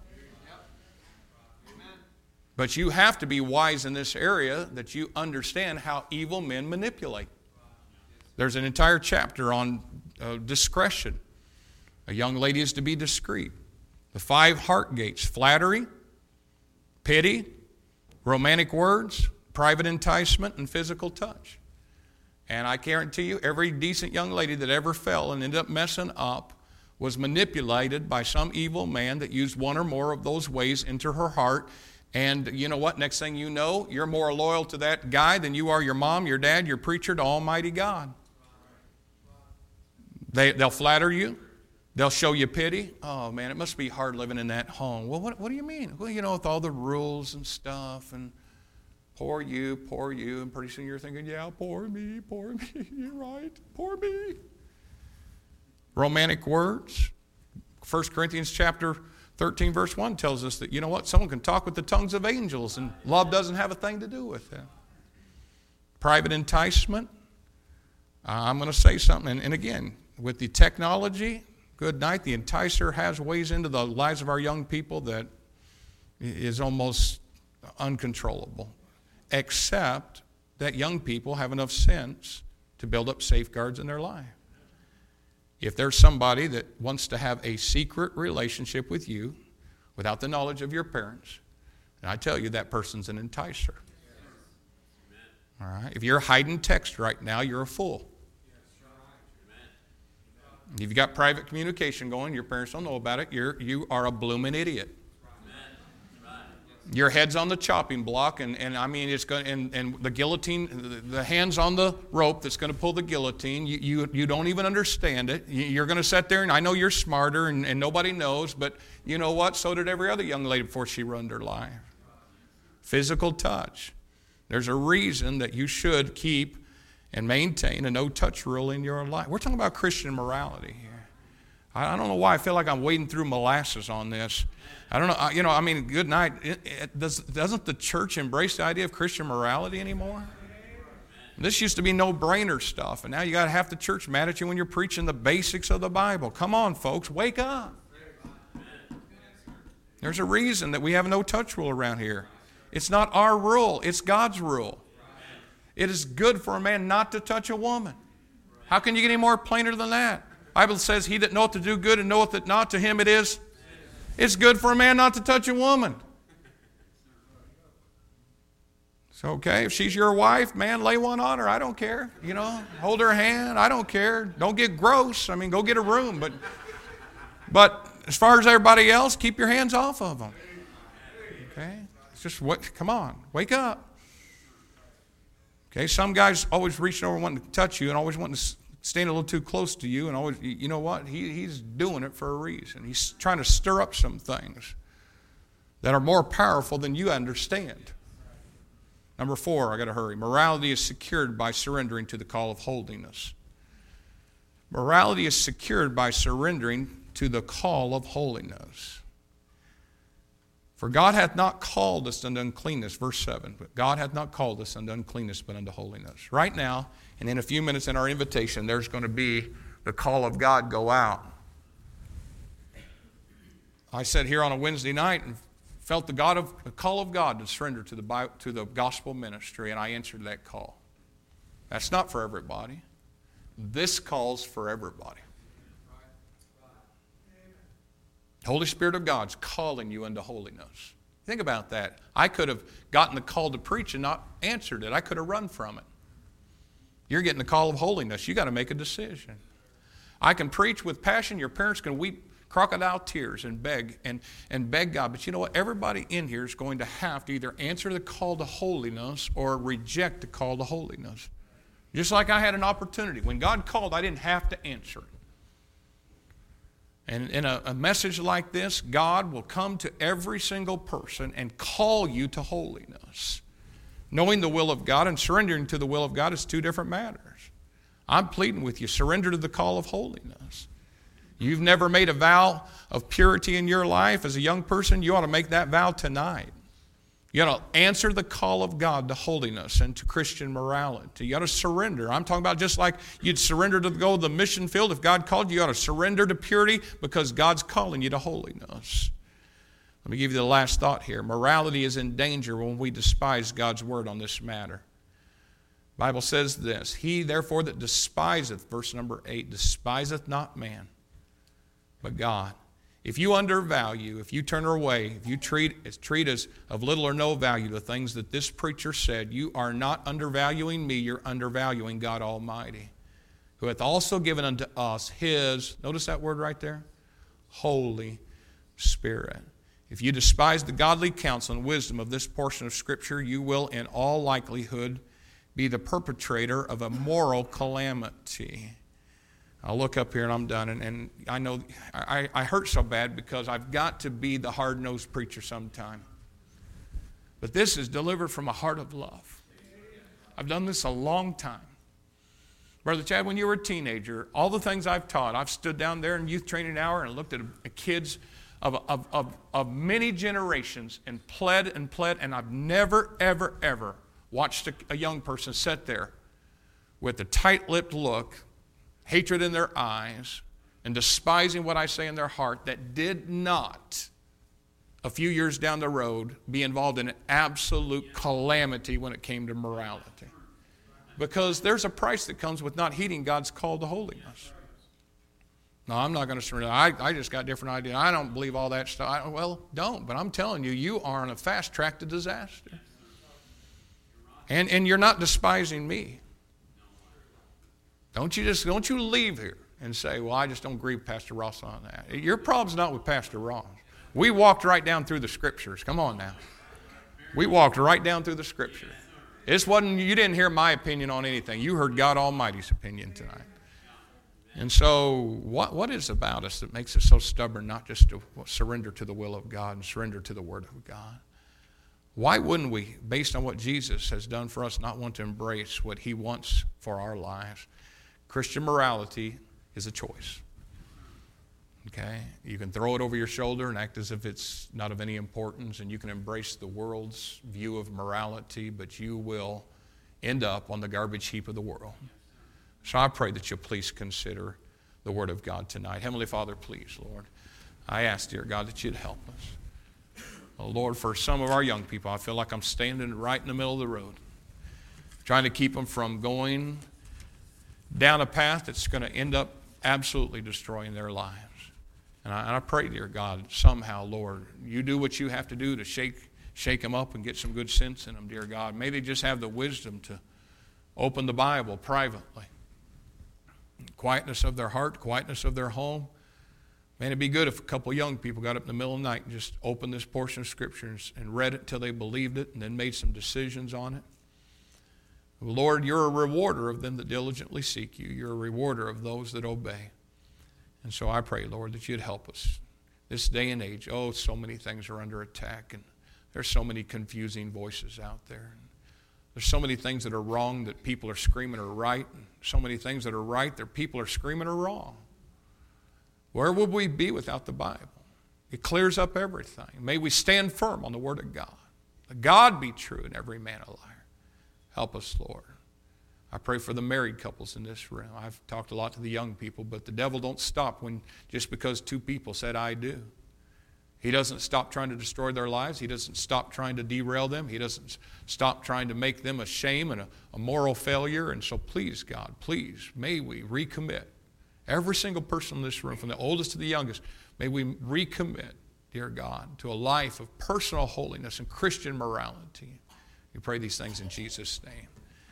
But you have to be wise in this area that you understand how evil men manipulate. There's an entire chapter on uh, discretion. A young lady is to be discreet. The five heart gates: flattery, pity, romantic words, private enticement, and physical touch. And I guarantee you, every decent young lady that ever fell and ended up messing up was manipulated by some evil man that used one or more of those ways into her heart. And you know what? Next thing you know, you're more loyal to that guy than you are your mom, your dad, your preacher, to Almighty God. They, they'll flatter you. They'll show you pity. Oh, man, it must be hard living in that home. Well, what, what do you mean? Well, you know, with all the rules and stuff, and poor you, poor you, and pretty soon you're thinking, yeah, poor me, poor me, you're right, poor me. Romantic words. First Corinthians chapter thirteen, verse one tells us that, you know what, someone can talk with the tongues of angels, and love doesn't have a thing to do with that. Private enticement. Uh, I'm going to say something, and, and again, with the technology, good night, the enticer has ways into the lives of our young people that is almost uncontrollable, except that young people have enough sense to build up safeguards in their life. If there's somebody that wants to have a secret relationship with you without the knowledge of your parents, and I tell you, that person's an enticer. All right? If you're hiding text right now, you're a fool. If you've got private communication going, your parents don't know about it, you're, you are a blooming idiot. Your head's on the chopping block, and, and I mean, it's going, and, and the guillotine, the, the hand's on the rope that's going to pull the guillotine. You, you, you don't even understand it. You're going to sit there, and I know you're smarter, and, and nobody knows, but you know what? So did every other young lady before she ruined her life. Physical touch. There's a reason that you should keep and maintain a no-touch rule in your life. We're talking about Christian morality here. I don't know why I feel like I'm wading through molasses on this. I don't know, you know, I mean, good night. It, it, does, doesn't the church embrace the idea of Christian morality anymore? This used to be no-brainer stuff, and now you got half the church mad at you when you're preaching the basics of the Bible. Come on, folks, wake up. There's a reason that we have a no-touch rule around here. It's not our rule, it's God's rule. It is good for a man not to touch a woman. How can you get any more plainer than that? The Bible says, he that knoweth to do good and knoweth it not, to him it is. It's good for a man not to touch a woman. It's okay. If she's your wife, man, lay one on her. I don't care. You know, hold her hand. I don't care. Don't get gross. I mean, go get a room. But, but as far as everybody else, keep your hands off of them. Okay? It's just, what? Come on. Wake up. Okay? Some guys always reaching over wanting to touch you and always wanting to stand a little too close to you. And always, you know what? He, he's doing it for a reason. He's trying to stir up some things that are more powerful than you understand. Number four, I got to hurry. Morality is secured by surrendering to the call of holiness. Morality is secured by surrendering to the call of holiness. For God hath not called us unto uncleanness, verse seven, but God hath not called us unto uncleanness, but unto holiness. Right now, and in a few minutes in our invitation, there's going to be the call of God go out. I sat here on a Wednesday night and felt the God of the call of God to surrender to the to the gospel ministry, and I answered that call. That's not for everybody. This call's for everybody. Holy Spirit of God's calling you into holiness. Think about that. I could have gotten the call to preach and not answered it. I could have run from it. You're getting the call of holiness. You got to make a decision. I can preach with passion. Your parents can weep crocodile tears and beg and, and beg God. But you know what? Everybody in here is going to have to either answer the call to holiness or reject the call to holiness. Just like I had an opportunity. When God called, I didn't have to answer it. And in a, a message like this, God will come to every single person and call you to holiness. Knowing the will of God and surrendering to the will of God is two different matters. I'm pleading with you, surrender to the call of holiness. You've never made a vow of purity in your life as a young person, you ought to make that vow tonight. You ought to answer the call of God to holiness and to Christian morality. You ought to surrender. I'm talking about just like you'd surrender to go to the mission field. If God called you, you ought to surrender to purity because God's calling you to holiness. Let me give you the last thought here. Morality is in danger when we despise God's word on this matter. The Bible says this, he therefore that despiseth, verse number eight, despiseth not man, but God. If you undervalue, if you turn away, if you treat, treat as of little or no value the things that this preacher said, you are not undervaluing me, you're undervaluing God Almighty, who hath also given unto us his, notice that word right there, Holy Spirit. If you despise the godly counsel and wisdom of this portion of Scripture, you will in all likelihood be the perpetrator of a moral calamity. I'll look up here and I'm done. And, and I know I, I hurt so bad because I've got to be the hard-nosed preacher sometime. But this is delivered from a heart of love. I've done this a long time. Brother Chad, when you were a teenager, all the things I've taught, I've stood down there in youth training hour and looked at a, a kids of, of, of, of many generations and pled and pled, and I've never, ever, ever watched a, a young person sit there with a tight-lipped look, hatred in their eyes, and despising what I say in their heart that did not, a few years down the road, be involved in an absolute calamity when it came to morality. Because there's a price that comes with not heeding God's call to holiness. No, I'm not going to surrender. I, I just got a different idea. I don't believe all that stuff. I, well, don't. But I'm telling you, you are on a fast track to disaster. And, and you're not despising me. Don't you just don't you leave here and say, well, I just don't agree with Pastor Ross on that. Your problem's not with Pastor Ross. We walked right down through the Scriptures. Come on now. We walked right down through the Scripture. This wasn't, you didn't hear my opinion on anything. You heard God Almighty's opinion tonight. And so what, what is about us that makes us so stubborn not just to surrender to the will of God and surrender to the Word of God? Why wouldn't we, based on what Jesus has done for us, not want to embrace what He wants for our lives? Christian morality is a choice. Okay? You can throw it over your shoulder and act as if it's not of any importance, and you can embrace the world's view of morality, but you will end up on the garbage heap of the world. So I pray that you'll please consider the Word of God tonight. Heavenly Father, please, Lord, I ask, dear God, that you'd help us. Oh, Lord, for some of our young people, I feel like I'm standing right in the middle of the road, trying to keep them from going down a path that's going to end up absolutely destroying their lives. And I, and I pray, dear God, somehow, Lord, you do what you have to do to shake, shake them up and get some good sense in them, dear God. May they just have the wisdom to open the Bible privately. Quietness of their heart, quietness of their home. Man, it'd be good if a couple young people got up in the middle of the night and just opened this portion of Scripture and read it till they believed it and then made some decisions on it. Lord, you're a rewarder of them that diligently seek you. You're a rewarder of those that obey. And so I pray, Lord, that you'd help us. This day and age, oh, so many things are under attack, and there's so many confusing voices out there. There's so many things that are wrong that people are screaming are right, and so many things that are right that people are screaming are wrong. Where would we be without the Bible? It clears up everything. May we stand firm on the Word of God. Let God be true and every man a liar. Help us, Lord. I pray for the married couples in this room. I've talked a lot to the young people, but the devil don't stop when just because two people said, I do. He doesn't stop trying to destroy their lives. He doesn't stop trying to derail them. He doesn't stop trying to make them a shame and a, a moral failure. And so please, God, please, may we recommit. Every single person in this room, from the oldest to the youngest, may we recommit, dear God, to a life of personal holiness and Christian morality. We pray these things in Jesus' name.